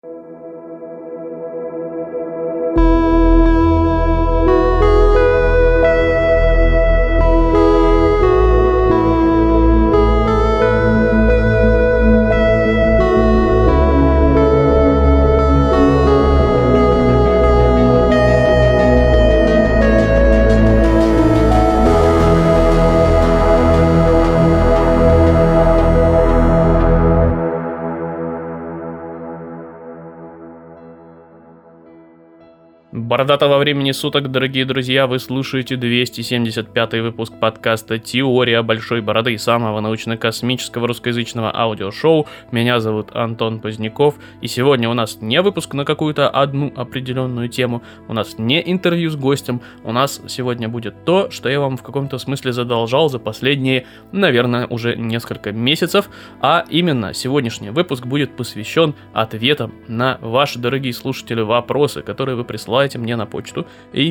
Бородатого времени суток, дорогие друзья, вы слушаете 275-й выпуск подкаста «Теория большой бороды», самого научно-космического русскоязычного аудиошоу. Меня зовут Антон Поздняков, и сегодня у нас не выпуск на какую-то одну определенную тему, у нас не интервью с гостем, у нас сегодня будет то, что я вам в каком-то смысле задолжал за последние, наверное, уже несколько месяцев, а именно сегодняшний выпуск будет посвящен ответам на ваши, дорогие слушатели, вопросы, которые вы присылаете мне на почту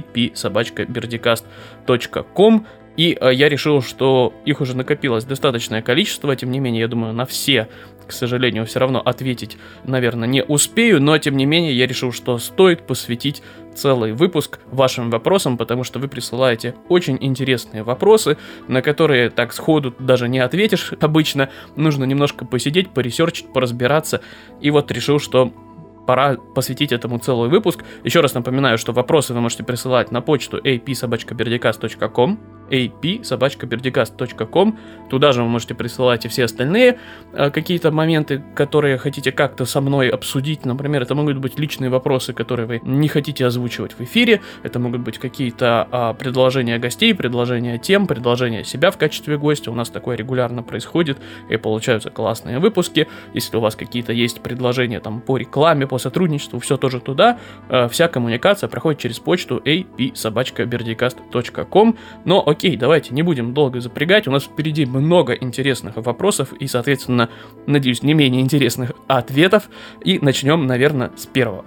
ap@berdicast.com. И я решил, что их уже накопилось достаточное количество, тем не менее, я думаю, на все, к сожалению, все равно ответить, наверное, не успею, но тем не менее, я решил, что стоит посвятить целый выпуск вашим вопросам, потому что вы присылаете очень интересные вопросы, на которые так сходу даже не ответишь обычно, нужно немножко посидеть, поресерчить, поразбираться, и вот решил, что пора посвятить этому целый выпуск. Еще раз напоминаю, что вопросы вы можете присылать на почту ap@berdicast.com, ap@berdicast.com. Туда же вы можете присылать и все остальные какие-то моменты, которые хотите как-то со мной обсудить. Например, это могут быть личные вопросы, которые вы не хотите озвучивать в эфире. Это могут быть какие-то предложения гостей, предложения тем, предложения себя в качестве гостя. У нас такое регулярно происходит, и получаются классные выпуски. Если у вас какие-то есть предложения там по рекламе, по сотрудничеству, все тоже туда. Вся коммуникация проходит через почту ap@berdicast.com. Но окей, давайте не будем долго запрягать. У нас впереди много интересных вопросов и, соответственно, надеюсь, не менее интересных ответов. И начнем, наверное, с первого.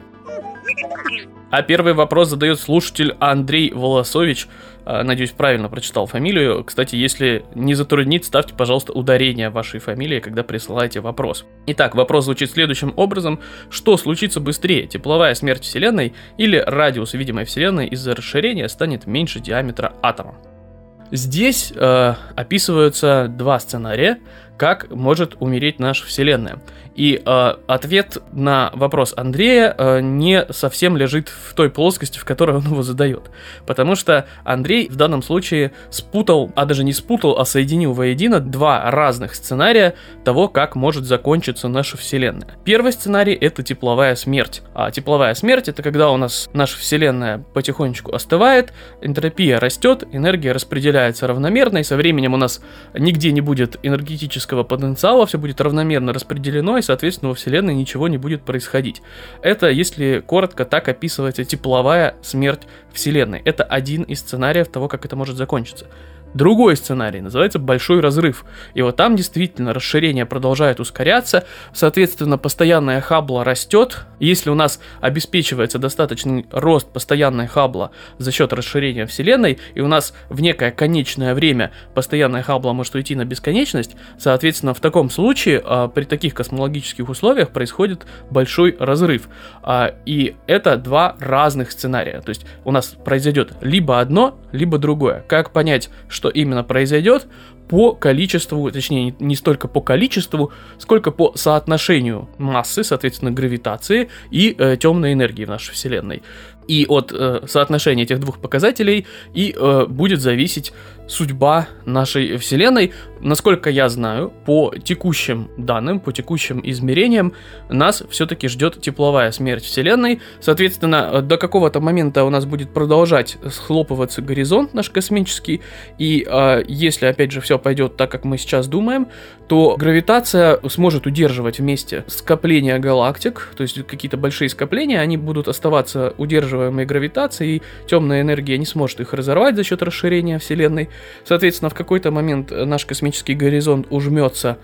А первый вопрос задает слушатель Андрей Волосович. Надеюсь, правильно прочитал фамилию. Кстати, если не затруднит, ставьте, пожалуйста, ударение в вашей фамилии, когда присылаете вопрос. Итак, вопрос звучит следующим образом. Что случится быстрее, тепловая смерть Вселенной или радиус видимой Вселенной из-за расширения станет меньше диаметра атома? Здесь описываются два сценария, как может умереть наша Вселенная. И ответ на вопрос Андрея не совсем лежит в той плоскости, в которой он его задает. Потому что Андрей в данном случае спутал, а даже не спутал, а соединил воедино два разных сценария того, как может закончиться наша Вселенная. Первый сценарий — это тепловая смерть. А тепловая смерть — это когда у нас наша Вселенная потихонечку остывает, энтропия растет, энергия распределяется равномерно, и со временем у нас нигде не будет энергетического потенциала, все будет равномерно распределено, и, соответственно, во Вселенной ничего не будет происходить. Это, если коротко, так описывается тепловая смерть Вселенной. Это один из сценариев того, как это может закончиться. Другой сценарий называется «Большой разрыв». И вот там действительно расширение продолжает ускоряться, соответственно, постоянная Хаббла растет. Если у нас обеспечивается достаточный рост постоянной Хаббла за счет расширения Вселенной, и у нас в некое конечное время постоянная Хаббла может уйти на бесконечность, соответственно, в таком случае при таких космологических условиях происходит большой разрыв. И это два разных сценария. То есть у нас произойдет либо одно, либо другое. Как понять, что именно произойдет? По количеству, точнее, не столько по количеству, сколько по соотношению массы, соответственно, гравитации и темной энергии в нашей Вселенной. И от соотношения этих двух показателей и будет зависеть судьба нашей Вселенной. Насколько я знаю, по текущим данным, по текущим измерениям, нас все-таки ждет тепловая смерть Вселенной. Соответственно, до какого-то момента у нас будет продолжать схлопываться горизонт наш космический. И если, опять же, все пойдет так, как мы сейчас думаем, то гравитация сможет удерживать вместе скопления галактик, то есть какие-то большие скопления, они будут оставаться удерживаемой гравитацией, и темная энергия не сможет их разорвать за счет расширения Вселенной. Соответственно, в какой-то момент наш космический горизонт ужмется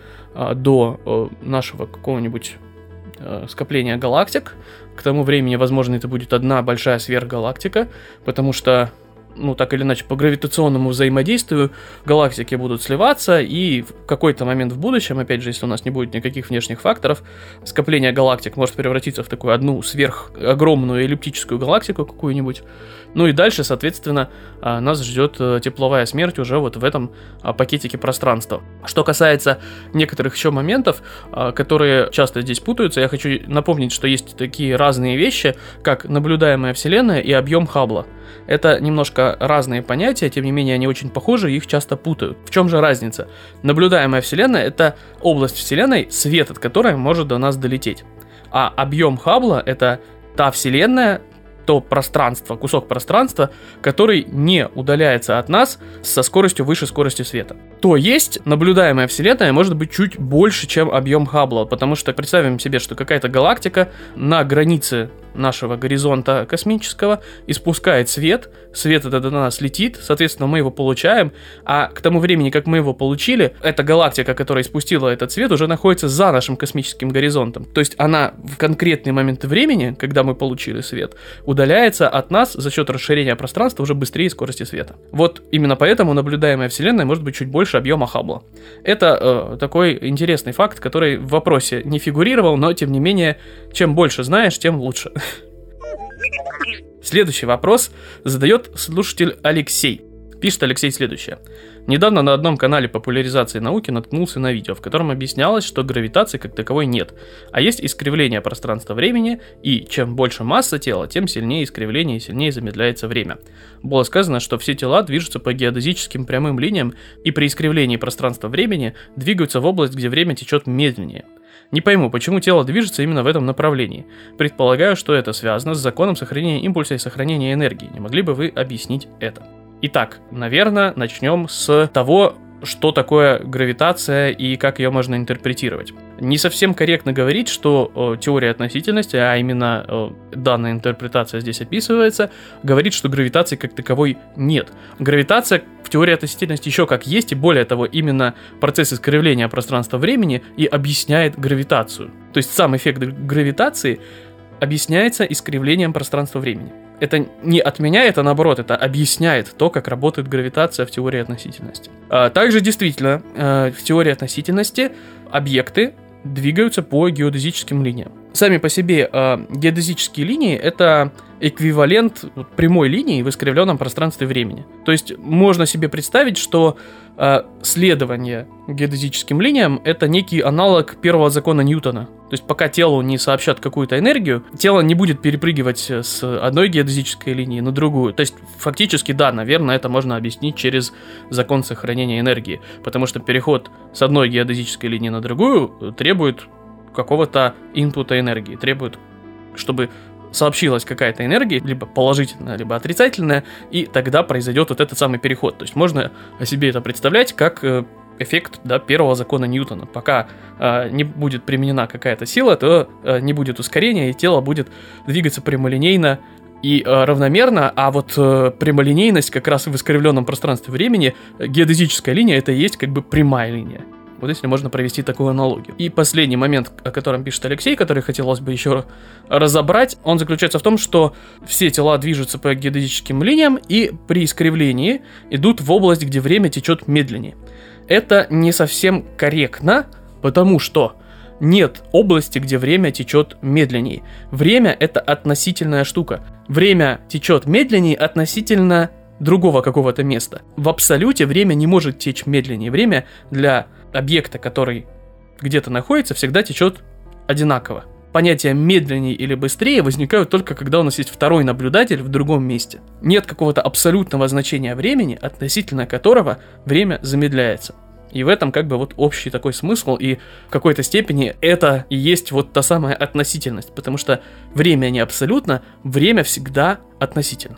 до нашего какого-нибудь скопления галактик. К тому времени, возможно, это будет одна большая сверхгалактика, потому что так или иначе, по гравитационному взаимодействию галактики будут сливаться, и в какой-то момент в будущем, опять же, если у нас не будет никаких внешних факторов, скопление галактик может превратиться в такую одну сверхогромную эллиптическую галактику какую-нибудь. Ну и дальше, соответственно, нас ждет тепловая смерть уже вот в этом пакетике пространства. Что касается некоторых еще моментов, которые часто здесь путаются, я хочу напомнить, что есть такие разные вещи, как наблюдаемая Вселенная и объем Хаббла. Это немножко разные понятия, тем не менее они очень похожи, их часто путают. В чем же разница? Наблюдаемая Вселенная — это область Вселенной, свет от которой может до нас долететь. А объем Хаббла — это та Вселенная, то пространство, кусок пространства, который не удаляется от нас со скоростью выше скорости света. То есть наблюдаемая Вселенная может быть чуть больше, чем объем Хаббла, потому что представим себе, что какая-то галактика на границе нашего горизонта космического испускает свет этот до нас летит, соответственно, мы его получаем, а к тому времени, как мы его получили, эта галактика, которая испустила этот свет, уже находится за нашим космическим горизонтом. То есть она в конкретный момент времени, когда мы получили свет, удаляется от нас за счет расширения пространства уже быстрее скорости света. Вот именно поэтому наблюдаемая Вселенная может быть чуть больше объема Хаббла. Это такой интересный факт, который в вопросе не фигурировал, но тем не менее, чем больше знаешь, тем лучше. Следующий вопрос задает слушатель Алексей. Пишет Алексей следующее. Недавно на одном канале популяризации науки наткнулся на видео, в котором объяснялось, что гравитации как таковой нет, а есть искривление пространства-времени, и чем больше масса тела, тем сильнее искривление и сильнее замедляется время. Было сказано, что все тела движутся по геодезическим прямым линиям, и при искривлении пространства-времени двигаются в область, где время течет медленнее. Не пойму, почему тело движется именно в этом направлении. Предполагаю, что это связано с законом сохранения импульса и сохранения энергии. Не могли бы вы объяснить это? Итак, наверное, начнем с того, что такое гравитация и как ее можно интерпретировать. Не совсем корректно говорить, что теория относительности, а именно данная интерпретация здесь описывается, говорит, что гравитации как таковой нет. Гравитация в теории относительности еще как есть, и более того, именно процесс искривления пространства-времени и объясняет гравитацию. То есть сам эффект гравитации объясняется искривлением пространства-времени. Это не отменяет, а наоборот, это объясняет то, как работает гравитация в теории относительности. Также действительно, в теории относительности объекты двигаются по геодезическим линиям. Сами по себе геодезические линии — это эквивалент прямой линии в искривленном пространстве времени. То есть можно себе представить, что следование геодезическим линиям — это некий аналог первого закона Ньютона. То есть пока телу не сообщат какую-то энергию, тело не будет перепрыгивать с одной геодезической линии на другую. То есть фактически, да, наверное, это можно объяснить через закон сохранения энергии, потому что переход с одной геодезической линии на другую требует какого-то инпута энергии, требует, чтобы сообщилась какая-то энергия, либо положительная, либо отрицательная, и тогда произойдет вот этот самый переход. То есть можно себе это представлять как эффект, да, первого закона Ньютона. Пока не будет применена какая-то сила, то не будет ускорения, и тело будет двигаться прямолинейно и равномерно, а вот прямолинейность как раз в искривленном пространстве времени, геодезическая линия — это и есть как бы прямая линия. Вот если можно провести такую аналогию. И последний момент, о котором пишет Алексей, который хотелось бы еще разобрать, он заключается в том, что все тела движутся по геодезическим линиям и при искривлении идут в область, где время течет медленнее. Это не совсем корректно, потому что нет области, где время течет медленнее. Время — это относительная штука. Время течет медленнее относительно другого какого-то места. В абсолюте время не может течь медленнее. Время для объекта, который где-то находится, всегда течет одинаково. Понятия медленнее или быстрее возникают только когда у нас есть второй наблюдатель в другом месте. Нет какого-то абсолютного значения времени, относительно которого время замедляется. И в этом как бы вот общий такой смысл, и в какой-то степени это и есть вот та самая относительность, потому что время не абсолютно, время всегда относительно.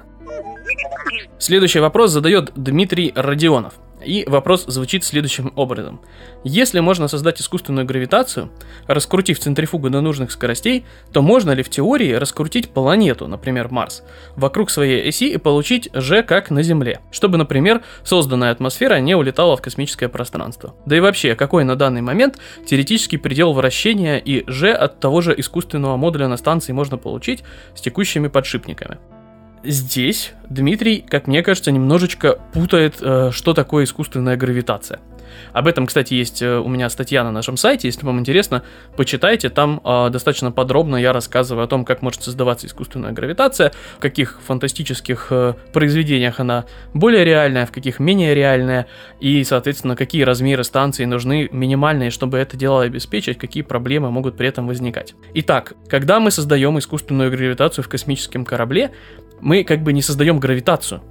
Следующий вопрос задает Дмитрий Родионов. И вопрос звучит следующим образом. Если можно создать искусственную гравитацию, раскрутив центрифугу до нужных скоростей, то можно ли в теории раскрутить планету, например, Марс, вокруг своей оси и получить G как на Земле, чтобы, например, созданная атмосфера не улетала в космическое пространство? Да и вообще, какой на данный момент теоретический предел вращения и G от того же искусственного модуля на станции можно получить с текущими подшипниками? здесь Дмитрий, как мне кажется, немножечко путает, что такое искусственная гравитация. Об этом, кстати, есть у меня статья на нашем сайте, если вам интересно, почитайте, там достаточно подробно я рассказываю о том, как может создаваться искусственная гравитация, в каких фантастических произведениях она более реальная, в каких менее реальная, и, соответственно, какие размеры станций нужны минимальные, чтобы это дело обеспечить, какие проблемы могут при этом возникать. Итак, когда мы создаем искусственную гравитацию в космическом корабле, мы как бы не создаем гравитацию,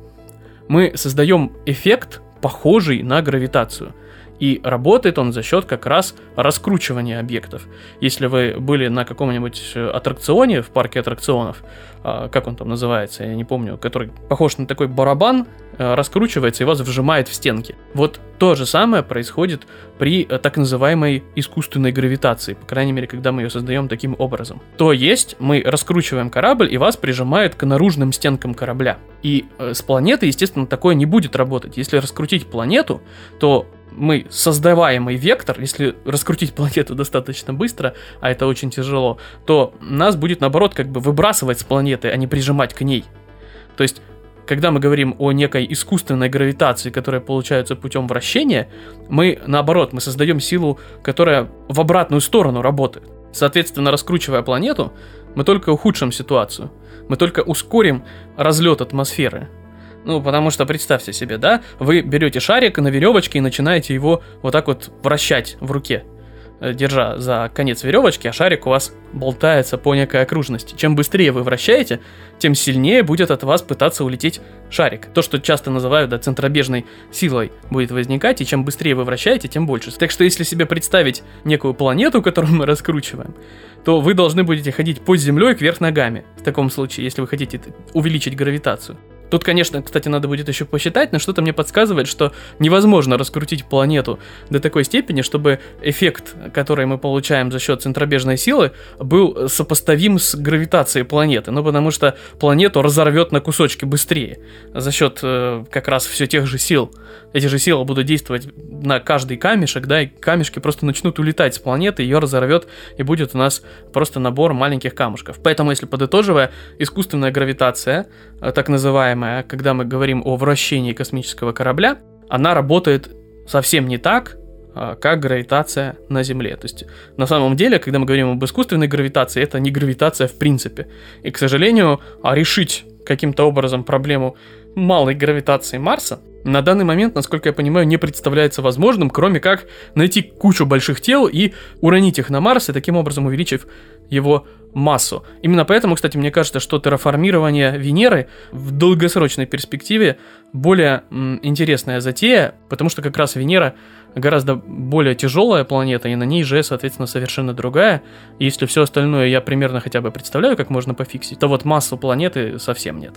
мы создаем эффект, похожий на гравитацию. И работает он за счет как раз раскручивания объектов. Если вы были на каком-нибудь аттракционе в парке аттракционов, как он там называется, я не помню, который похож на такой барабан, раскручивается и вас вжимает в стенки. Вот то же самое происходит при так называемой искусственной гравитации, по крайней мере, когда мы ее создаем таким образом. То есть мы раскручиваем корабль, и вас прижимает к наружным стенкам корабля. И с планеты, естественно, такое не будет работать. Если раскрутить планету, то мы создаваемый вектор, если раскрутить планету достаточно быстро, а это очень тяжело, то нас будет, наоборот, как бы выбрасывать с планеты, а не прижимать к ней. То есть, когда мы говорим о некой искусственной гравитации, которая получается путем вращения, мы, наоборот, мы создаем силу, которая в обратную сторону работает. Соответственно, раскручивая планету, мы только ухудшим ситуацию, мы только ускорим разлет атмосферы. Ну, потому что представьте себе, да, вы берете шарик на веревочке и начинаете его вот так вот вращать в руке, держа за конец веревочки, а шарик у вас болтается по некой окружности. Чем быстрее вы вращаете, тем сильнее будет от вас пытаться улететь шарик. То, что часто называют, да, центробежной силой будет возникать, и чем быстрее вы вращаете, тем больше. Так что если себе представить некую планету, которую мы раскручиваем, то вы должны будете ходить под землей кверх ногами, в таком случае, если вы хотите увеличить гравитацию. Тут, конечно, кстати, надо будет еще посчитать, но что-то мне подсказывает, что невозможно раскрутить планету до такой степени, чтобы эффект, который мы получаем за счет центробежной силы, был сопоставим с гравитацией планеты. Ну, потому что планету разорвет на кусочки быстрее за счет как раз все тех же сил. Эти же силы будут действовать на каждый камешек, да, и камешки просто начнут улетать с планеты, ее разорвет, и будет у нас просто набор маленьких камушков. Поэтому, если подытоживая, искусственная гравитация, так называемая, когда мы говорим о вращении космического корабля, она работает совсем не так, как гравитация на Земле. То есть, на самом деле, когда мы говорим об искусственной гравитации, это не гравитация в принципе. И, к сожалению, решить каким-то образом проблему малой гравитации Марса на данный момент, насколько я понимаю, не представляется возможным, кроме как найти кучу больших тел и уронить их на Марс, и таким образом увеличив его массу. Именно поэтому, кстати, мне кажется, что терраформирование Венеры в долгосрочной перспективе более интересная затея, потому что как раз Венера гораздо более тяжелая планета, и на ней же, соответственно, совершенно другая. И если все остальное я примерно хотя бы представляю, как можно пофиксить, то вот массу планеты совсем нет.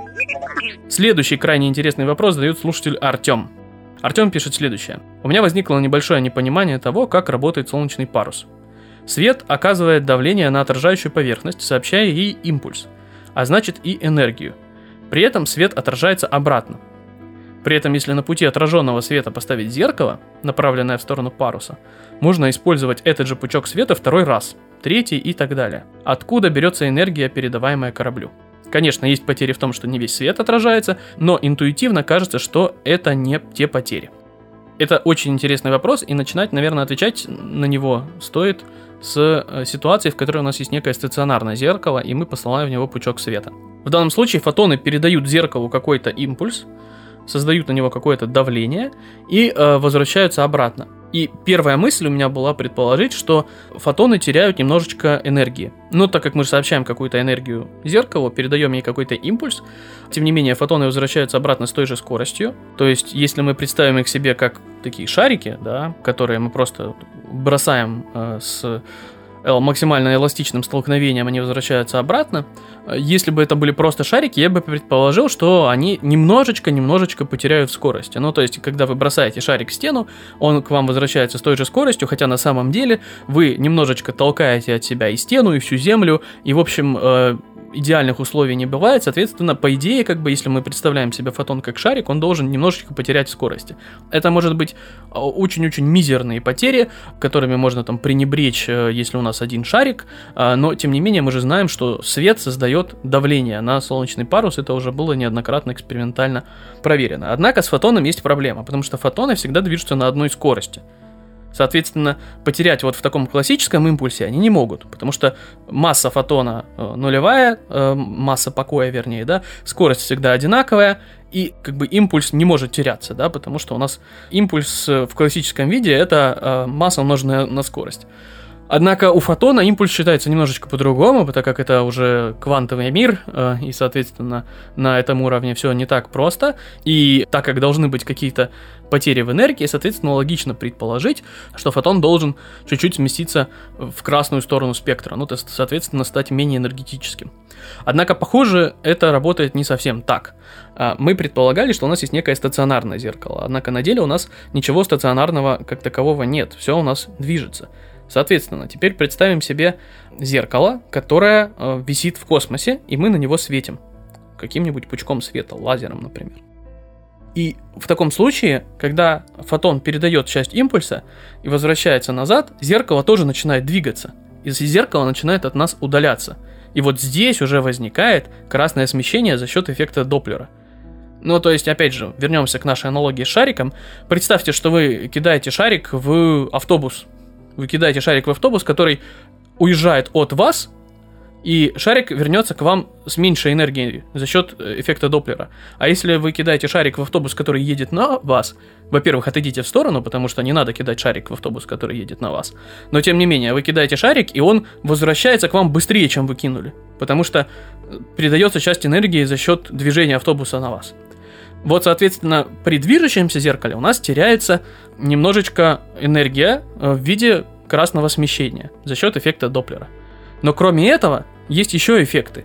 Следующий крайне интересный вопрос задает слушатель Артем. Артем пишет следующее. У меня возникло небольшое непонимание того, как работает солнечный парус. Свет оказывает давление на отражающую поверхность, сообщая ей импульс, а значит и энергию. При этом свет отражается обратно. При этом, если на пути отраженного света поставить зеркало, направленное в сторону паруса, можно использовать этот же пучок света второй раз, третий и так далее. Откуда берется энергия, передаваемая кораблю? Конечно, есть потери в том, что не весь свет отражается, но интуитивно кажется, что это не те потери. Это очень интересный вопрос, и начинать, наверное, отвечать на него стоит с ситуации, в которой у нас есть некое стационарное зеркало, и мы посылаем в него пучок света. В данном случае фотоны передают зеркалу какой-то импульс, создают на него какое-то давление и возвращаются обратно. И первая мысль у меня была предположить, что фотоны теряют немножечко энергии. Но так как мы же сообщаем какую-то энергию зеркалу, передаем ей какой-то импульс, тем не менее фотоны возвращаются обратно с той же скоростью. То есть, если мы представим их себе как такие шарики, да, которые мы просто бросаем с максимально эластичным столкновением, они возвращаются обратно. Если бы это были просто шарики, я бы предположил, что они немножечко потеряют скорость. Ну, то есть, когда вы бросаете шарик в стену, он к вам возвращается с той же скоростью, хотя на самом деле вы немножечко толкаете от себя и стену, и всю землю, и, в общем, идеальных условий не бывает, соответственно, по идее, как бы, если мы представляем себе фотон как шарик, он должен немножечко потерять в скорости. Это может быть очень-очень мизерные потери, которыми можно там пренебречь, если у нас один шарик, но, тем не менее, мы же знаем, что свет создает давление на солнечный парус, это уже было неоднократно экспериментально проверено. Однако с фотоном есть проблема, потому что фотоны всегда движутся на одной скорости. Соответственно, потерять вот в таком классическом импульсе они не могут, потому что масса фотона нулевая, масса покоя, вернее, да, скорость всегда одинаковая, и как бы импульс не может теряться, да, потому что у нас импульс в классическом виде это масса умноженная на скорость. Однако у фотона импульс считается немножечко по-другому, так как это уже квантовый мир, и, соответственно, на этом уровне все не так просто. И так как должны быть какие-то потери в энергии, соответственно, логично предположить, что фотон должен чуть-чуть сместиться в красную сторону спектра, ну, то есть, соответственно, стать менее энергетическим. Однако, похоже, это работает не совсем так. Мы предполагали, что у нас есть некое стационарное зеркало, однако на деле у нас ничего стационарного как такового нет, все у нас движется. Соответственно, теперь представим себе зеркало, которое висит в космосе, и мы на него светим каким-нибудь пучком света, лазером, например. И в таком случае, когда фотон передает часть импульса и возвращается назад, зеркало тоже начинает двигаться, и зеркало начинает от нас удаляться. И вот здесь уже возникает красное смещение за счет эффекта Доплера. Ну, то есть, опять же, вернемся к нашей аналогии с шариком. Представьте, что вы кидаете шарик в автобус. Вы кидаете шарик в автобус, который уезжает от вас, и шарик вернется к вам с меньшей энергией за счет эффекта Доплера. А если вы кидаете шарик в автобус, который едет на вас, во-первых, отойдите в сторону, потому что не надо кидать шарик в автобус, который едет на вас. Но, тем не менее, вы кидаете шарик, и он возвращается к вам быстрее, чем вы кинули, потому что передается часть энергии за счет движения автобуса на вас. Вот, соответственно, при движущемся зеркале у нас теряется немножечко энергия в виде красного смещения за счет эффекта Доплера. Но кроме этого, есть еще эффекты.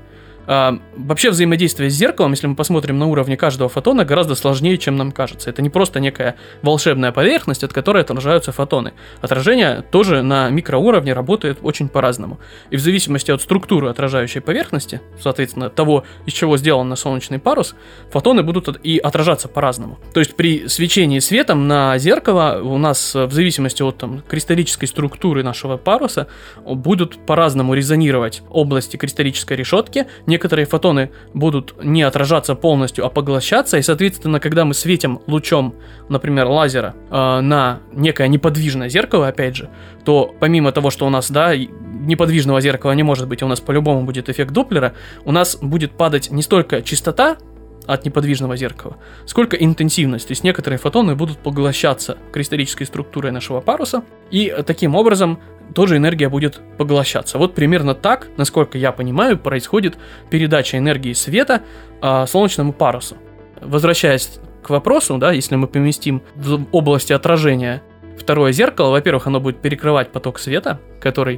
Вообще взаимодействие с зеркалом, если мы посмотрим на уровне каждого фотона, гораздо сложнее, чем нам кажется. Это не просто некая волшебная поверхность, от которой отражаются фотоны. Отражение тоже на микроуровне работает очень по-разному. И в зависимости от структуры отражающей поверхности, соответственно, того, из чего сделан солнечный парус, фотоны будут и отражаться по-разному. То есть при свечении светом на зеркало у нас, в зависимости от кристаллической структуры нашего паруса, будут по-разному резонировать области кристаллической решетки. Некоторые фотоны будут не отражаться полностью, а поглощаться, и, соответственно, когда мы светим лучом, например, лазера на некое неподвижное зеркало, опять же, то помимо того, что у нас, да, неподвижного зеркала не может быть, у нас по-любому будет эффект Доплера, у нас будет падать не столько частота от неподвижного зеркала, сколько интенсивность. То есть некоторые фотоны будут поглощаться кристаллической структурой нашего паруса, и таким образом тоже энергия будет поглощаться. Вот примерно так, насколько я понимаю, происходит передача энергии света солнечному парусу. Возвращаясь к вопросу, да, если мы поместим в области отражения второе зеркало, во-первых, оно будет перекрывать поток света, который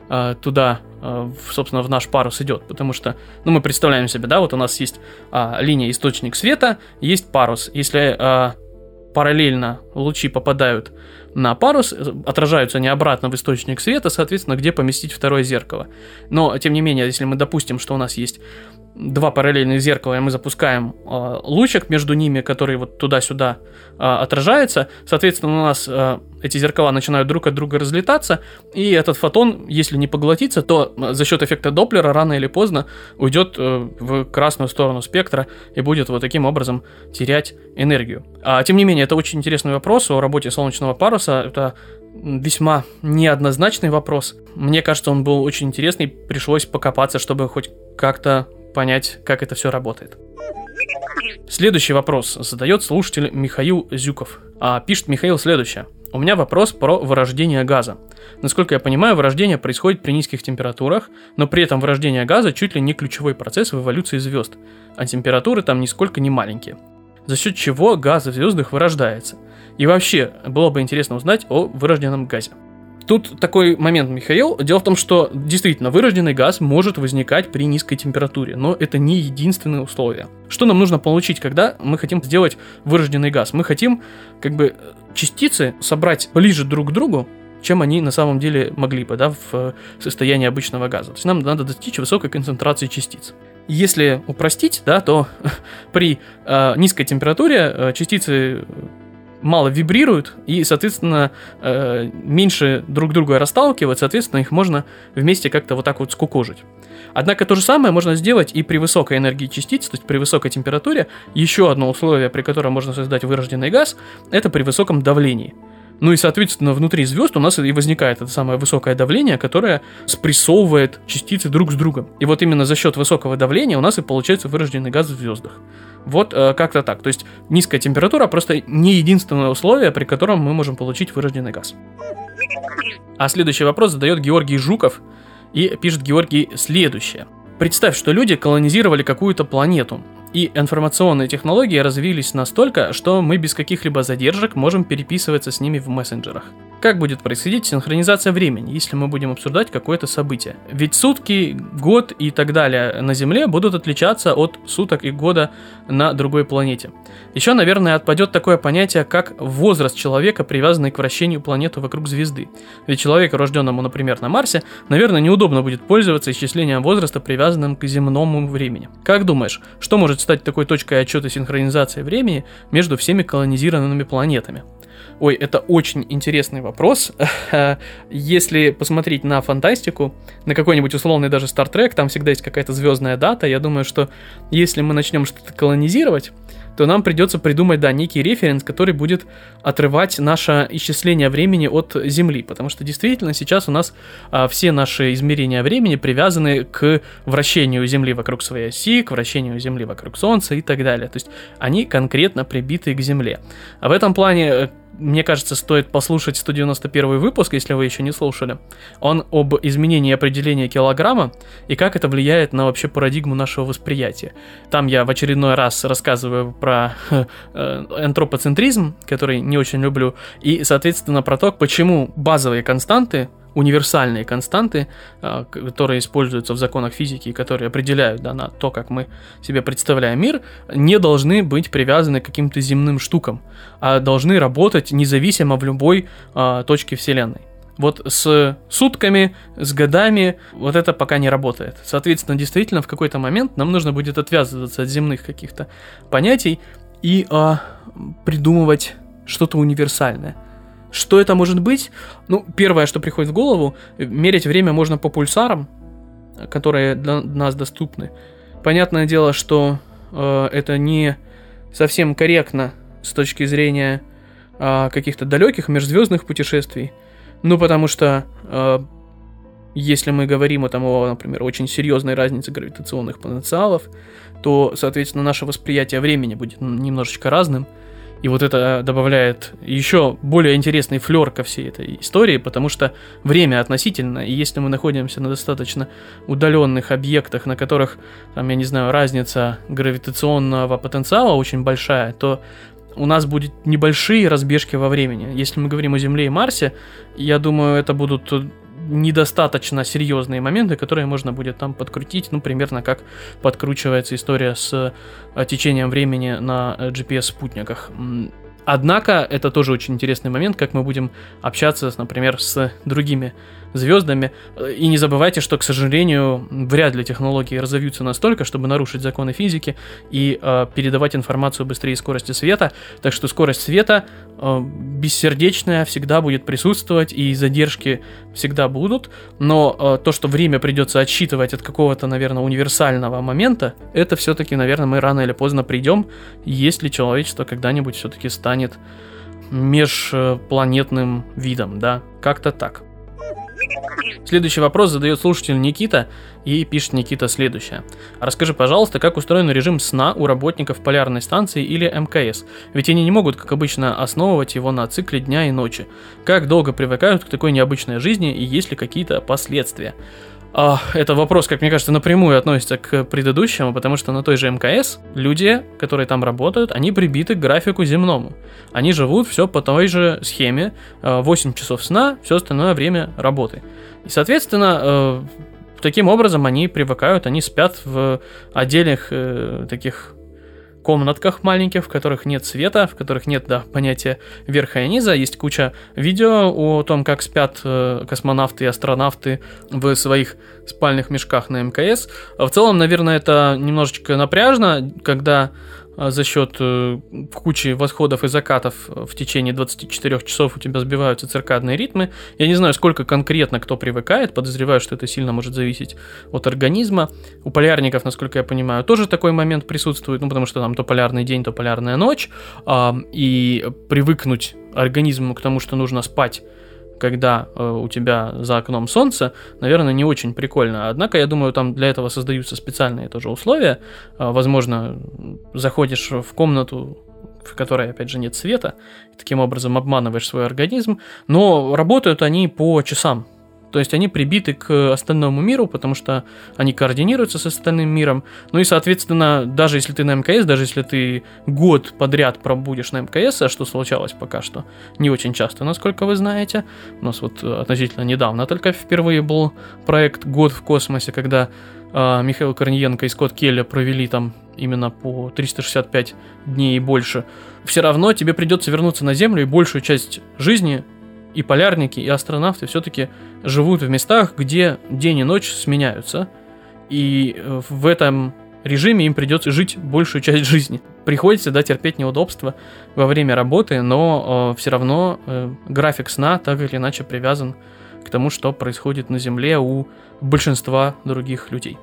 туда, собственно, в наш парус идет, потому что, ну, мы представляем себе, да, вот у нас есть линия источник света, есть парус. Если параллельно лучи попадают на парус, отражаются они обратно в источник света, соответственно, где поместить второе зеркало. Но, тем не менее, если мы допустим, что у нас есть два параллельных зеркала, и мы запускаем лучик между ними, который вот туда-сюда отражается, соответственно, у нас эти зеркала начинают друг от друга разлетаться, и этот фотон, если не поглотится, то за счет эффекта Доплера рано или поздно уйдет в красную сторону спектра и будет вот таким образом терять энергию. Тем не менее, это очень интересный вопрос о работе солнечного паруса. Это весьма неоднозначный вопрос. Мне кажется, он был очень интересный, пришлось покопаться, чтобы хоть как-то понять, как это все работает. Следующий вопрос задает слушатель Михаил Зюков. Пишет Михаил следующее. У меня вопрос про вырождение газа. Насколько я понимаю, вырождение происходит при низких температурах, но при этом вырождение газа чуть ли не ключевой процесс в эволюции звезд, а температуры там нисколько не маленькие. За счет чего газ в звездах вырождается? И вообще, было бы интересно узнать о вырожденном газе. Тут такой момент, Михаил. Дело в том, что действительно вырожденный газ может возникать при низкой температуре, но это не единственное условие. Что нам нужно получить, когда мы хотим сделать вырожденный газ? Мы хотим как бы частицы собрать ближе друг к другу, чем они на самом деле могли бы, да, в состоянии обычного газа. То есть нам надо достичь высокой концентрации частиц. Если упростить, да, то при низкой температуре частицы мало вибрируют и, соответственно, меньше друг друга расталкивают, соответственно, их можно вместе как-то вот так вот скукожить. Однако то же самое можно сделать и при высокой энергии частиц, то есть при высокой температуре. Еще одно условие, при котором можно создать вырожденный газ, это при высоком давлении. Ну и, соответственно, внутри звезд у нас и возникает это самое высокое давление, которое спрессовывает частицы друг с другом. И вот именно за счет высокого давления у нас и получается вырожденный газ в звездах. Вот как-то так. То есть низкая температура просто не единственное условие, при котором мы можем получить вырожденный газ. А следующий вопрос задает Георгий Жуков. И пишет Георгий следующее. Представь, что люди колонизировали какую-то планету, и информационные технологии развились настолько, что мы без каких-либо задержек можем переписываться с ними в мессенджерах. Как будет происходить синхронизация времени, если мы будем обсуждать какое-то событие? Ведь сутки, год и так далее на Земле будут отличаться от суток и года на другой планете. Еще, наверное, отпадет такое понятие, как возраст человека, привязанный к вращению планеты вокруг звезды. Ведь человеку, рожденному, например, на Марсе, наверное, неудобно будет пользоваться исчислением возраста, привязанным к земному времени. Как думаешь, что может стать такой точкой отсчета синхронизации времени между всеми колонизированными планетами? Ой, это очень интересный вопрос. Если посмотреть на фантастику, на какой-нибудь условный даже Star Trek, там всегда есть какая-то звездная дата. Я думаю, что если мы начнем что-то колонизировать, то нам придется придумать, да, некий референс, который будет отрывать наше исчисление времени от Земли. Потому что действительно сейчас у нас все наши измерения времени привязаны к вращению Земли вокруг своей оси, к вращению Земли вокруг Солнца и так далее. То есть они конкретно прибиты к Земле. А в этом плане, мне кажется, стоит послушать 191 выпуск, если вы еще не слушали. Он об изменении определения килограмма и как это влияет на вообще парадигму нашего восприятия. Там я в очередной раз рассказываю про антропоцентризм, который не очень люблю, и, соответственно, про то, почему базовые константы, универсальные константы, которые используются в законах физики и которые определяют, да, на то, как мы себе представляем мир, не должны быть привязаны к каким-то земным штукам, а должны работать независимо в любой точке Вселенной. Вот с сутками, с годами вот это пока не работает. Соответственно, действительно, в какой-то момент нам нужно будет отвязываться от земных каких-то понятий и придумывать что-то универсальное. Что это может быть? Ну, первое, что приходит в голову, мерить время можно по пульсарам, которые для нас доступны. Понятное дело, что это не совсем корректно с точки зрения каких-то далеких межзвездных путешествий. Ну, потому что если мы говорим о, например, очень серьезной разнице гравитационных потенциалов, то, соответственно, наше восприятие времени будет немножечко разным. И вот это добавляет еще более интересный флер ко всей этой истории, потому что время относительно, и если мы находимся на достаточно удаленных объектах, на которых, там, я не знаю, разница гравитационного потенциала очень большая, то у нас будут небольшие разбежки во времени. Если мы говорим о Земле и Марсе, я думаю, это будут недостаточно серьезные моменты, которые можно будет там подкрутить, ну, примерно как подкручивается история с течением времени на GPS-спутниках. Однако, это тоже очень интересный момент, как мы будем общаться, например, с другими звездами. И не забывайте, что, к сожалению, вряд ли технологии разовьются настолько, чтобы нарушить законы физики и передавать информацию быстрее скорости света. Так что скорость света бессердечная всегда будет присутствовать, и задержки всегда будут. Но то, что время придется отсчитывать от какого-то, наверное, универсального момента, это все-таки, наверное, мы рано или поздно придем, если человечество когда-нибудь все-таки станет межпланетным видом, да, как-то так. Следующий вопрос задает слушатель Никита, и пишет Никита следующее. Расскажи, пожалуйста, как устроен режим сна у работников полярной станции или МКС? Ведь они не могут, как обычно, основывать его на цикле дня и ночи. Как долго привыкают к такой необычной жизни, и есть ли какие-то последствия? Это вопрос, как мне кажется, напрямую относится к предыдущему, потому что на той же МКС люди, которые там работают, они прибиты к графику земному. Они живут все по той же схеме, 8 часов сна, все остальное время работы. И, соответственно, таким образом они привыкают, они спят в отдельных таких комнатках маленьких, в которых нет света, в которых нет, понятия верха и низа. Есть куча видео о том, как спят космонавты и астронавты в своих спальных мешках на МКС. В целом, наверное, это немножечко напряжно, когда за счет кучи восходов и закатов в течение 24 часов у тебя сбиваются циркадные ритмы. Я не знаю, сколько конкретно кто привыкает, подозреваю, что это сильно может зависеть от организма. У полярников, насколько я понимаю, тоже такой момент присутствует, потому что там то полярный день, то полярная ночь, и привыкнуть организму к тому, что нужно спать, когда у тебя за окном солнце, наверное, не очень прикольно. Однако, я думаю, там для этого создаются специальные тоже условия. Возможно, заходишь в комнату, в которой, опять же, нет света, и таким образом обманываешь свой организм, но работают они по часам. То есть они прибиты к остальному миру, потому что они координируются с остальным миром. Ну и, соответственно, даже если ты на МКС, даже если ты год подряд пробудешь на МКС, а что случалось пока что не очень часто, насколько вы знаете. У нас вот относительно недавно только впервые был проект «Год в космосе», когда Михаил Корниенко и Скотт Келли провели там именно по 365 дней и больше. Все равно тебе придется вернуться на Землю, и большую часть жизни и полярники, и астронавты все-таки живут в местах, где день и ночь сменяются, и в этом режиме им придется жить большую часть жизни. Приходится, терпеть неудобства во время работы, но все равно график сна так или иначе привязан к тому, что происходит на Земле у большинства других людей.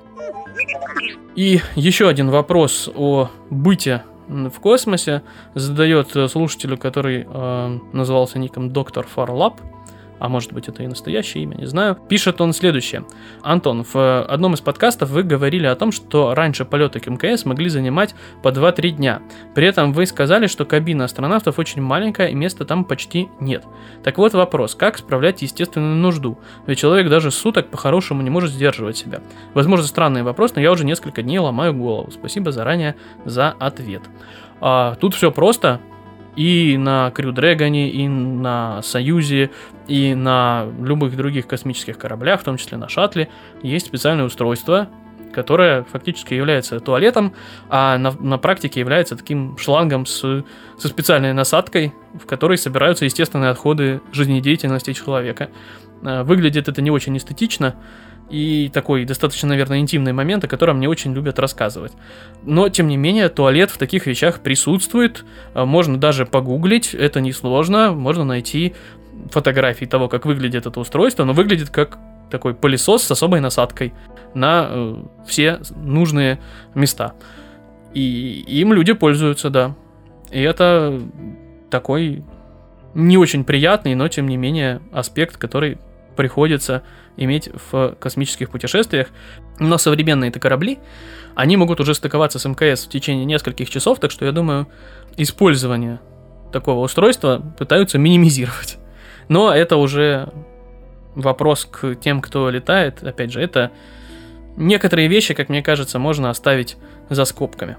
И еще один вопрос о быте в космосе задает слушателю, который назывался ником Доктор Фарлап, а может быть это и настоящее имя, не знаю. Пишет он следующее. Антон, в одном из подкастов вы говорили о том, что раньше полеты к МКС могли занимать по 2-3 дня. При этом вы сказали, что кабина астронавтов очень маленькая и места там почти нет. Так вот вопрос, как справлять естественную нужду? Ведь человек даже суток по-хорошему не может сдерживать себя. Возможно, странный вопрос, но я уже несколько дней ломаю голову. Спасибо заранее за ответ. Тут все просто. И на Крю Дрэгоне, и на Союзе, и на любых других космических кораблях, в том числе на шаттле, есть специальное устройство, которое фактически является туалетом, а на практике является таким шлангом со специальной насадкой, в которой собираются естественные отходы жизнедеятельности человека. Выглядит это не очень эстетично, и такой достаточно, наверное, интимный момент, о котором не очень любят рассказывать. Но, тем не менее, туалет в таких вещах присутствует. Можно даже погуглить, это несложно. Можно найти фотографии того, как выглядит это устройство. Но выглядит как такой пылесос с особой насадкой на все нужные места. И им люди пользуются, да. И это такой не очень приятный, но, тем не менее, аспект, который приходится иметь в космических путешествиях. Но современные-то корабли, они могут уже стыковаться с МКС в течение нескольких часов, так что, я думаю, использование такого устройства пытаются минимизировать. Но это уже вопрос к тем, кто летает. Опять же, это некоторые вещи, как мне кажется, можно оставить за скобками.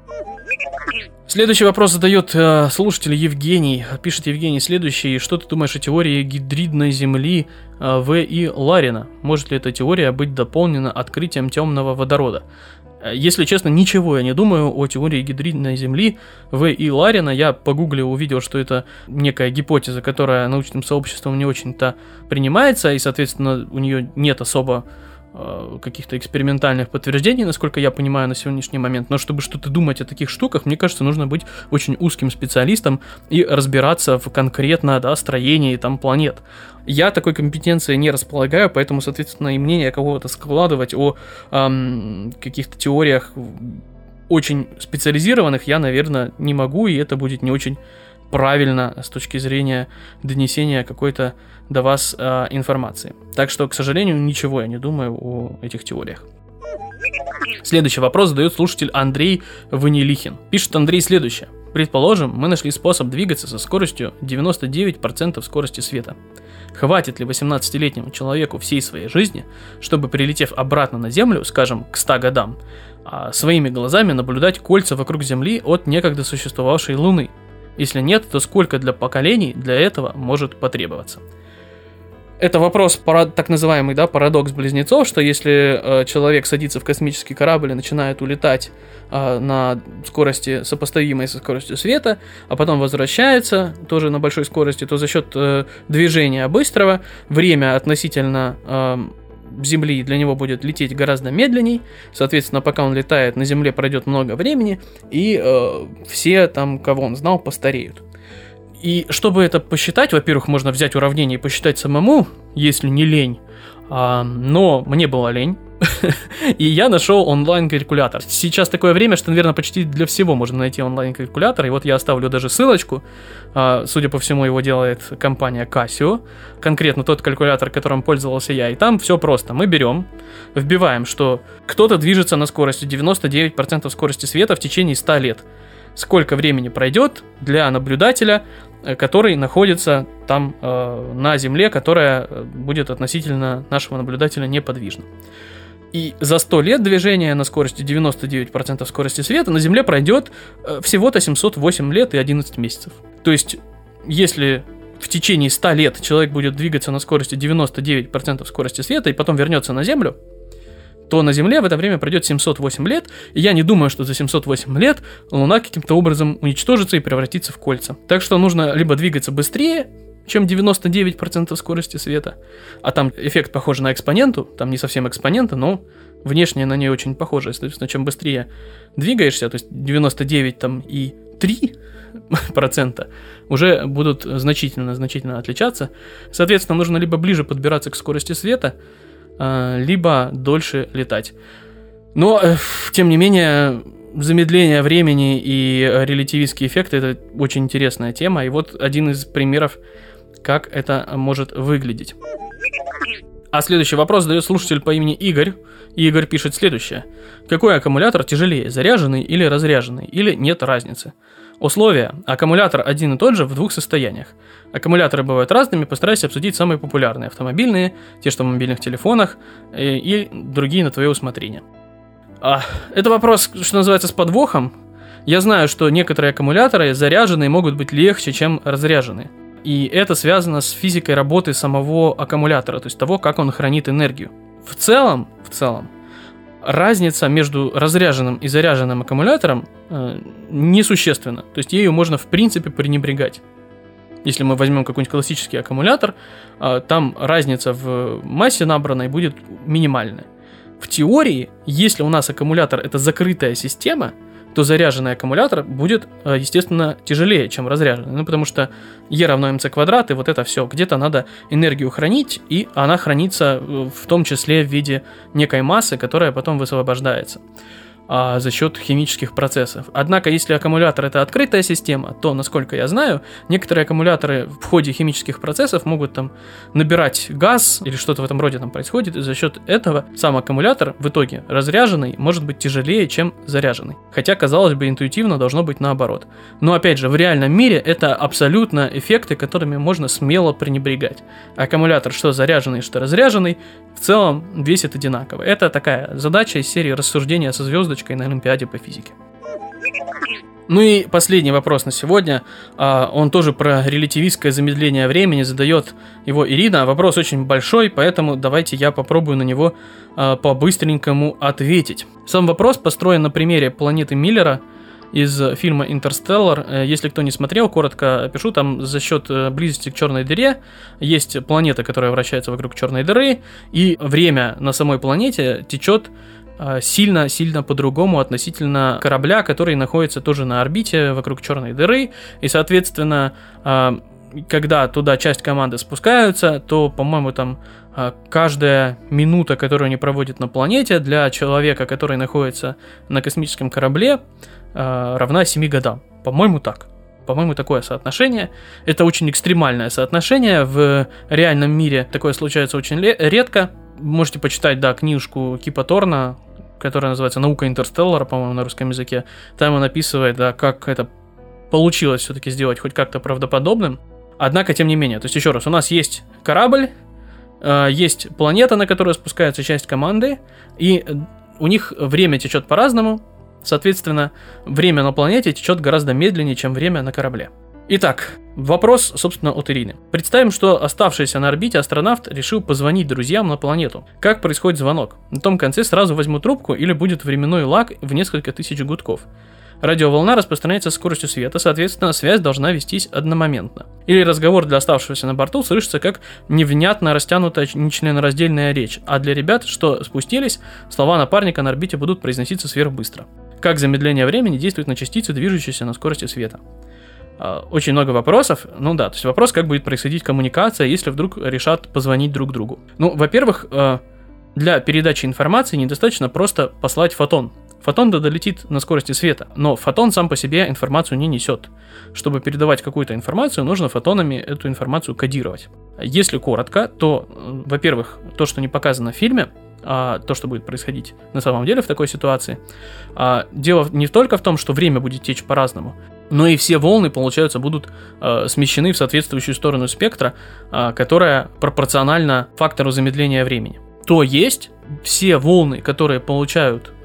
Следующий вопрос задает слушатель Евгений. Пишет Евгений следующий. Что ты думаешь о теории гидридной Земли В.И. Ларина? Может ли эта теория быть дополнена открытием темного водорода? Если честно, ничего я не думаю о теории гидридной Земли В.И. Ларина. Я погуглил, увидел, что это некая гипотеза, которая научным сообществом не очень-то принимается, и, соответственно, у нее нет особо каких-то экспериментальных подтверждений, насколько я понимаю, на сегодняшний момент. Но чтобы что-то думать о таких штуках, мне кажется, нужно быть очень узким специалистом и разбираться в конкретно строении там планет. Я такой компетенцией не располагаю, поэтому, соответственно, и мнение какого-то складывать о каких-то теориях очень специализированных я, наверное, не могу, и это будет не очень правильно с точки зрения донесения какой-то до вас информации. Так что, к сожалению, ничего я не думаю о этих теориях. Следующий вопрос задает слушатель Андрей Ванилихин. Пишет Андрей следующее. Предположим, мы нашли способ двигаться со скоростью 99% скорости света. Хватит ли 18-летнему человеку всей своей жизни, чтобы, прилетев обратно на Землю, скажем, к 100 годам, своими глазами наблюдать кольца вокруг Земли от некогда существовавшей Луны? Если нет, то сколько для поколений для этого может потребоваться? Это вопрос, так называемый, да, парадокс близнецов, что если человек садится в космический корабль и начинает улетать на скорости, сопоставимой со скоростью света, а потом возвращается тоже на большой скорости, то за счет движения быстрого время относительно Земли для него будет лететь гораздо медленней, соответственно, пока он летает, на Земле пройдет много времени, и все там, кого он знал, постареют. И чтобы это посчитать, во-первых, можно взять уравнение и посчитать самому, если не лень, но мне было лень, и я нашел онлайн-калькулятор. Сейчас такое время, что, наверное, почти для всего можно найти онлайн-калькулятор, и вот я оставлю даже ссылочку, судя по всему, его делает компания Casio, конкретно тот калькулятор, которым пользовался я, и там все просто. Мы берем, вбиваем, что кто-то движется на скорости 99% скорости света в течение 100 лет. Сколько времени пройдет для наблюдателя, который находится там на Земле, которая будет относительно нашего наблюдателя неподвижна. И за 100 лет движения на скорости 99% скорости света на Земле пройдет всего-то 708 лет и 11 месяцев. То есть, если в течение 100 лет человек будет двигаться на скорости 99% скорости света и потом вернется на Землю, то на Земле в это время пройдет 708 лет, и я не думаю, что за 708 лет Луна каким-то образом уничтожится и превратится в кольца. Так что нужно либо двигаться быстрее, чем 99% скорости света, а там эффект похож на экспоненту, там не совсем экспонента, но внешне на ней очень похоже. Соответственно, чем быстрее двигаешься, то есть 99,3% уже будут значительно отличаться. Соответственно, нужно либо ближе подбираться к скорости света, либо дольше летать. Но, тем не менее, замедление времени и релятивистские эффекты — это очень интересная тема, и вот один из примеров, как это может выглядеть. А следующий вопрос задает слушатель по имени Игорь. И Игорь пишет следующее. Какой аккумулятор тяжелее, заряженный или разряженный, или нет разницы? Условия. Аккумулятор один и тот же в двух состояниях. Аккумуляторы бывают разными, постарайся обсудить самые популярные. Автомобильные, те, что в мобильных телефонах, и другие на твое усмотрение. Это вопрос, что называется, с подвохом. Я знаю, что некоторые аккумуляторы заряженные могут быть легче, чем разряженные. И это связано с физикой работы самого аккумулятора, то есть того, как он хранит энергию. В целом, разница между разряженным и заряженным аккумулятором несущественна. То есть ею можно в принципе пренебрегать. Если мы возьмем какой-нибудь классический аккумулятор, там разница в массе набранной будет минимальная. В теории, если у нас аккумулятор это закрытая система, то заряженный аккумулятор будет, естественно, тяжелее, чем разряженный. Потому что E равно mc квадрат, и вот это все. Где-то надо энергию хранить, и она хранится в том числе в виде некой массы, которая потом высвобождается за счет химических процессов. Однако, если аккумулятор это открытая система, то, насколько я знаю, некоторые аккумуляторы в ходе химических процессов могут там набирать газ или что-то в этом роде там происходит, и за счет этого сам аккумулятор в итоге разряженный может быть тяжелее, чем заряженный. Хотя, казалось бы, интуитивно должно быть наоборот. Но опять же, в реальном мире это абсолютно эффекты, которыми можно смело пренебрегать. Аккумулятор, что заряженный, что разряженный, в целом весит одинаково. Это такая задача из серии рассуждения со звездочкой на Олимпиаде по физике. Ну и последний вопрос на сегодня. Он тоже про релятивистское замедление времени. Задает его Ирина. Вопрос очень большой, поэтому давайте я попробую на него по-быстренькому ответить. Сам вопрос построен на примере планеты Миллера из фильма «Интерстеллар». Если кто не смотрел, коротко опишу. Там за счет близости к черной дыре есть планета, которая вращается вокруг черной дыры, и время на самой планете течет сильно по-другому относительно корабля, который находится тоже на орбите вокруг черной дыры. И, соответственно, когда туда часть команды спускаются, то, по-моему, там каждая минута, которую они проводят на планете, для человека, который находится на космическом корабле, равна 7 годам. По-моему, так. По-моему, такое соотношение. Это очень экстремальное соотношение. В реальном мире такое случается очень редко. Можете почитать, да, книжку Кипа Торна, которая называется «Наука Интерстеллара», по-моему, на русском языке. Там он описывает, да, как это получилось все-таки сделать хоть как-то правдоподобным. Однако, тем не менее, то есть, еще раз, у нас есть корабль, есть планета, на которую спускается часть команды, и у них время течет по-разному. Соответственно, время на планете течет гораздо медленнее, чем время на корабле. Итак, вопрос, собственно, от Ирины. Представим, что оставшийся на орбите астронавт решил позвонить друзьям на планету. Как происходит звонок? На том конце сразу возьму трубку или будет временной лаг в несколько тысяч гудков. Радиоволна распространяется со скоростью света, соответственно, связь должна вестись одномоментно. Или разговор для оставшегося на борту слышится как невнятно растянутая нечленораздельная речь, а для ребят, что спустились, слова напарника на орбите будут произноситься сверхбыстро. Как замедление времени действует на частицы, движущиеся на скорости света? Очень много вопросов. Ну да, то есть вопрос, как будет происходить коммуникация, если вдруг решат позвонить друг другу. Ну, во-первых, для передачи информации недостаточно просто послать фотон. Фотон-то долетит на скорости света, но фотон сам по себе информацию не несет. Чтобы передавать какую-то информацию, нужно фотонами эту информацию кодировать. Если коротко, то, во-первых, то, что не показано в фильме, то, что будет происходить на самом деле в такой ситуации, дело не только в том, что время будет течь по-разному, но и все волны, получается, будут смещены в соответствующую сторону спектра, которая пропорциональна фактору замедления времени. То есть, все волны, которые получают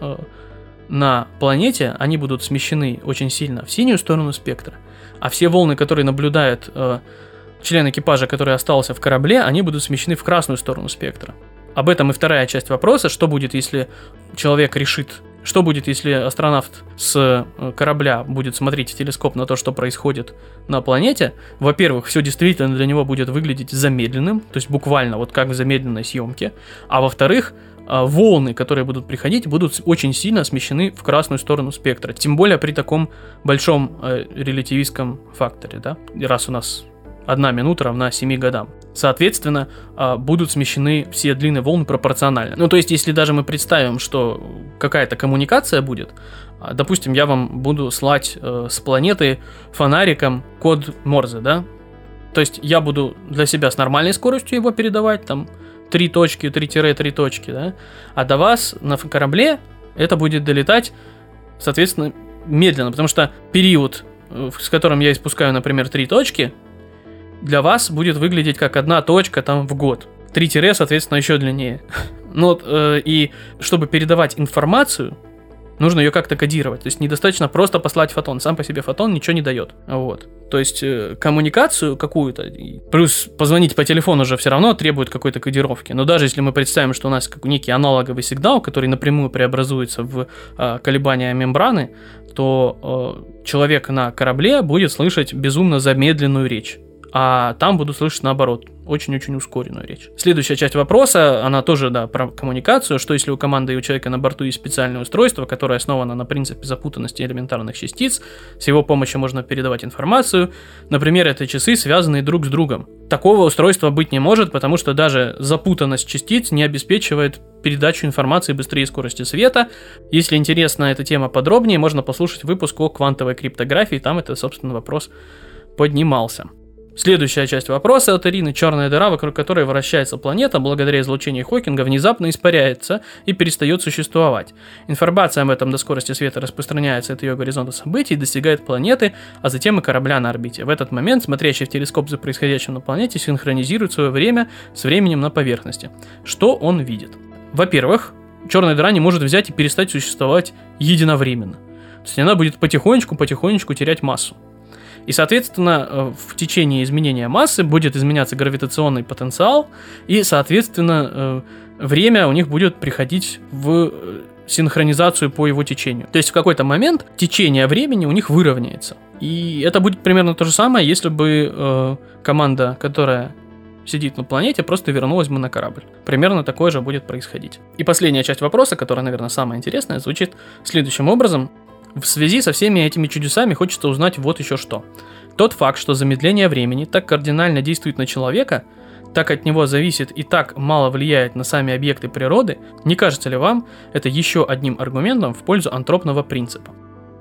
на планете, они будут смещены очень сильно в синюю сторону спектра, а все волны, которые наблюдает член экипажа, который остался в корабле, они будут смещены в красную сторону спектра. Об этом и вторая часть вопроса, что будет, если человек решит, что будет, если астронавт с корабля будет смотреть в телескоп на то, что происходит на планете. Во-первых, все действительно для него будет выглядеть замедленным, то есть буквально вот как в замедленной съемке, а во-вторых, волны, которые будут приходить, будут очень сильно смещены в красную сторону спектра, тем более при таком большом релятивистском факторе, да, раз у нас 1 минута равна 7 годам. Соответственно, будут смещены все длины волн пропорционально. Ну, то есть, если даже мы представим, что какая-то коммуникация будет, допустим, я вам буду слать с планеты фонариком код Морзе, да? То есть, я буду для себя с нормальной скоростью его передавать, там, 3 точки, 3-3 точки, да? А до вас на корабле это будет долетать, соответственно, медленно, потому что период, с которым я испускаю, например, 3 точки, для вас будет выглядеть как 1 точка там в год. 3 соответственно, еще длиннее. Ну, и чтобы передавать информацию, нужно ее как-то кодировать. То есть недостаточно просто послать фотон. Сам по себе фотон ничего не дает. Вот. То есть коммуникацию какую-то, плюс позвонить по телефону же все равно требует какой-то кодировки. Но даже если мы представим, что у нас как некий аналоговый сигнал, который напрямую преобразуется в колебания мембраны, то человек на корабле будет слышать безумно замедленную речь. А там буду слышать наоборот, очень-очень ускоренную речь. Следующая часть вопроса, она тоже, да, про коммуникацию, что если у команды и у человека на борту есть специальное устройство, которое основано на принципе запутанности элементарных частиц, с его помощью можно передавать информацию, например, это часы, связанные друг с другом. Такого устройства быть не может, потому что даже запутанность частиц не обеспечивает передачу информации быстрее скорости света. Если интересна эта тема подробнее, можно послушать выпуск о квантовой криптографии, там это, собственно, вопрос поднимался. Следующая часть вопроса от Ирины. Черная дыра, вокруг которой вращается планета, благодаря излучению Хокинга, внезапно испаряется и перестает существовать. Информация об этом до скорости света распространяется от ее горизонта событий, достигает планеты, а затем и корабля на орбите. В этот момент смотрящий в телескоп за происходящим на планете синхронизирует свое время с временем на поверхности. Что он видит? Во-первых, черная дыра не может взять и перестать существовать единовременно. То есть она будет потихонечку терять массу. И, соответственно, в течение изменения массы будет изменяться гравитационный потенциал, и, соответственно, время у них будет приходить в синхронизацию по его течению. То есть в какой-то момент течение времени у них выровняется. И это будет примерно то же самое, если бы команда, которая сидит на планете, просто вернулась бы на корабль. Примерно такое же будет происходить. И последняя часть вопроса, которая, наверное, самая интересная, звучит следующим образом. В связи со всеми этими чудесами хочется узнать вот еще что. Тот факт, что замедление времени так кардинально действует на человека, так от него зависит и так мало влияет на сами объекты природы, не кажется ли вам это еще одним аргументом в пользу антропного принципа?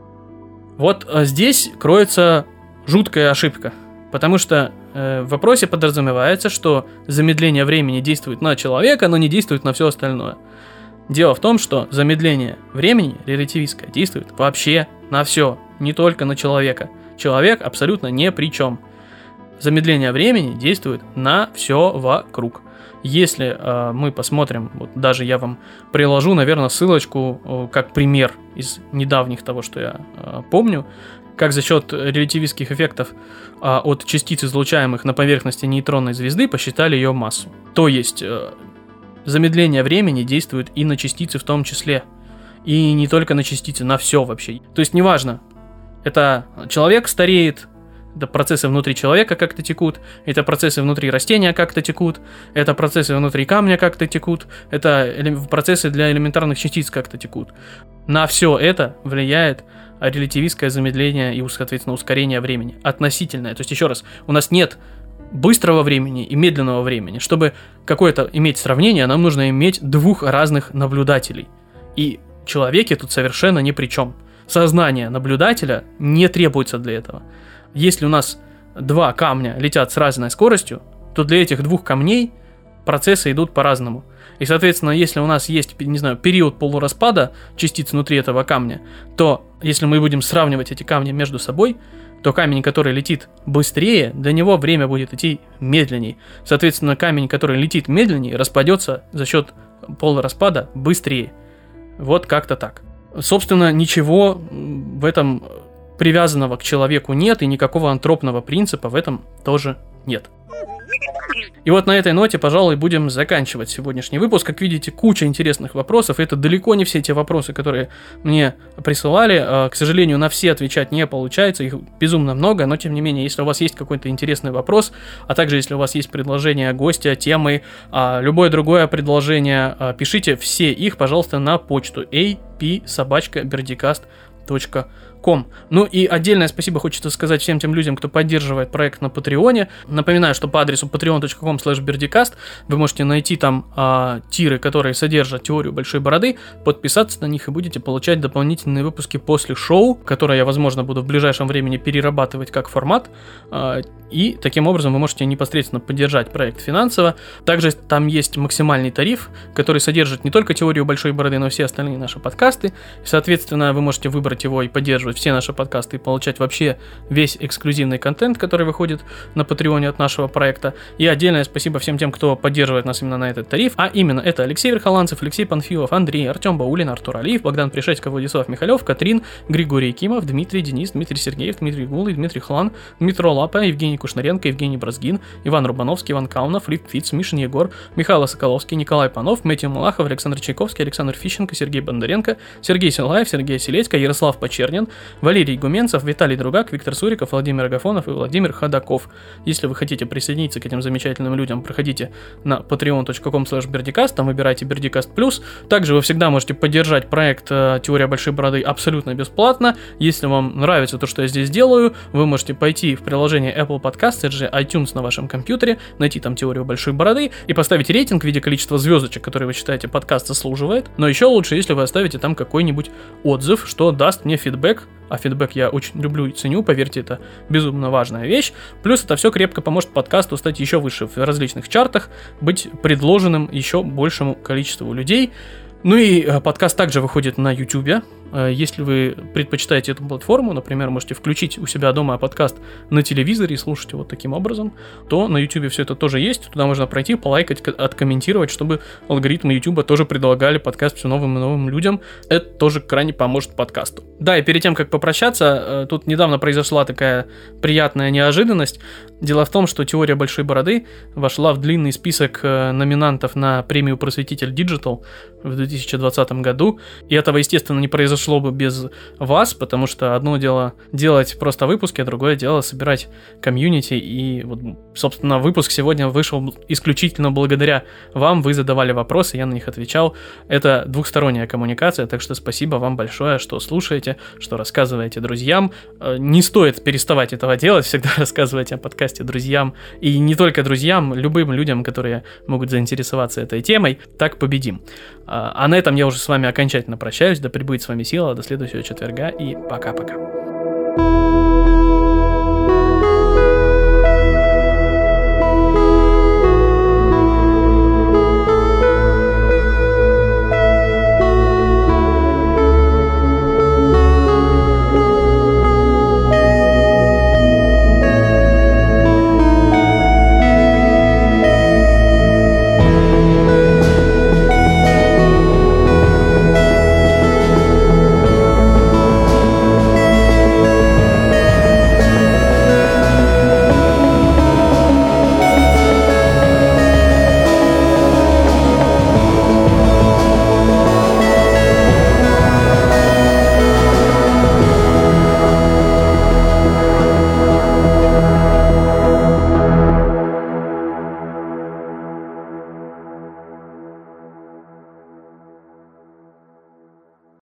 Вот здесь кроется жуткая ошибка, потому что в вопросе подразумевается, что замедление времени действует на человека, но не действует на все остальное. Дело в том, что замедление времени релятивистское действует вообще на все, не только на человека. Человек абсолютно ни при чем. Замедление времени действует на все вокруг. Если мы посмотрим, вот даже я вам приложу, наверное, ссылочку как пример из недавних того, что я помню. как за счет релятивистских эффектов от частиц, излучаемых на поверхности нейтронной звезды, посчитали ее массу. То есть замедление времени действует и на частицы в том числе. И не только на частицы, на все вообще. То есть неважно, это человек стареет, это процессы внутри человека как-то текут, это процессы внутри растения как-то текут, это процессы внутри камня как-то текут, это процессы для элементарных частиц как-то текут. На все это влияет релятивистское замедление и, соответственно, ускорение времени. Относительное. То есть, еще раз, у нас нет быстрого времени и медленного времени. Чтобы какое-то иметь сравнение, нам нужно иметь двух разных наблюдателей. И человеки тут совершенно ни при чем. Сознание наблюдателя не требуется для этого. Если у нас два камня летят с разной скоростью, то для этих двух камней процессы идут по-разному. И, соответственно, если у нас есть, не знаю, период полураспада частиц внутри этого камня, то если мы будем сравнивать эти камни между собой, то камень, который летит быстрее, для него время будет идти медленнее. Соответственно, камень, который летит медленнее, распадется за счет полураспада быстрее. Вот как-то так. Собственно, ничего в этом привязанного к человеку нет, и никакого антропного принципа в этом тоже нет. И вот на этой ноте, пожалуй, будем заканчивать сегодняшний выпуск. Как видите, куча интересных вопросов. Это далеко не все те вопросы, которые мне присылали. К сожалению, на все отвечать не получается. Их безумно много. Но, тем не менее, если у вас есть какой-то интересный вопрос, а также если у вас есть предложение гостя, темы, любое другое предложение, пишите все их, пожалуйста, на почту ap@berdicast.com. Ну и отдельное спасибо хочется сказать всем тем людям, кто поддерживает проект на Патреоне. Напоминаю, что по адресу patreon.com/berdicast вы можете найти там тиры, которые содержат теорию большой бороды, подписаться на них и будете получать дополнительные выпуски после шоу, которые я, возможно, буду в ближайшем времени перерабатывать как формат. И таким образом вы можете непосредственно поддержать проект финансово. Также там есть максимальный тариф, который содержит не только теорию большой бороды, но и все остальные наши подкасты. Соответственно, вы можете выбрать его и поддерживать все наши подкасты и получать вообще весь эксклюзивный контент, который выходит на Патреоне от нашего проекта. И отдельное спасибо всем тем, кто поддерживает нас именно на этот тариф. А именно это Алексей Верхоланцев, Алексей Панфилов, Андрей, Артем Баулин, Артур Алиев, Богдан Пришечков, Владислав Михалев, Катрин, Григорий Кимов, Дмитрий, Денис, Дмитрий Сергеев, Дмитрий Гулый, Дмитрий Хлан, Дмитро Лапа, Евгений Кушнаренко, Евгений Бразгин, Иван Рубановский, Иван Каунов, Лип Фиц, Мишин Егор, Михаил Соколовский, Николай Панов, Мэтью Малахов, Александр Чайковский, Александр Фищенко, Сергей Бондаренко, Сергей Силаев, Сергей Селедько, Ярослав Почернин, Валерий Гуменцев, Виталий Другак, Виктор Суриков, Владимир Агафонов и Владимир Ходаков. Если вы хотите присоединиться к этим замечательным людям, проходите на patreon.com/berdicast, там выбирайте Berdicast+. Также вы всегда можете поддержать проект «Теория большой бороды» абсолютно бесплатно. Если вам нравится то, что я здесь делаю, вы можете пойти в приложение Apple Podcast, это же iTunes на вашем компьютере, найти там «Теорию большой бороды» и поставить рейтинг в виде количества звездочек, которые вы считаете подкаст заслуживает. Но еще лучше, если вы оставите там какой-нибудь отзыв, что даст мне фидбэк. А фидбэк я очень люблю и ценю, поверьте, это безумно важная вещь. Плюс это все крепко поможет подкасту стать еще выше в различных чартах, быть предложенным еще большему количеству людей. Ну и подкаст также выходит на YouTube. Если вы предпочитаете эту платформу, например, можете включить у себя дома подкаст на телевизоре и слушать его таким образом, то на YouTube все это тоже есть. Туда можно пройти, полайкать, откомментировать, чтобы алгоритмы YouTube тоже предлагали подкаст все новым и новым людям. Это тоже крайне поможет подкасту. Да, и перед тем, как попрощаться, тут недавно произошла такая приятная неожиданность. Дело в том, что «Теория большой бороды» вошла в длинный список номинантов на премию «Просветитель Digital» в 2020 году. И этого, естественно, не произошло бы без вас, потому что одно дело делать просто выпуски, а другое дело собирать комьюнити. И, вот, собственно, выпуск сегодня вышел исключительно благодаря вам. Вы задавали вопросы, я на них отвечал. Это двухсторонняя коммуникация, так что спасибо вам большое, что слушаете, что рассказываете друзьям. Не стоит переставать этого делать, всегда рассказывайте о подкасте друзьям. И не только друзьям, любым людям, которые могут заинтересоваться этой темой. Так победим. А на этом я уже с вами окончательно прощаюсь. Да пребудет с вами сила. До следующего четверга и пока-пока.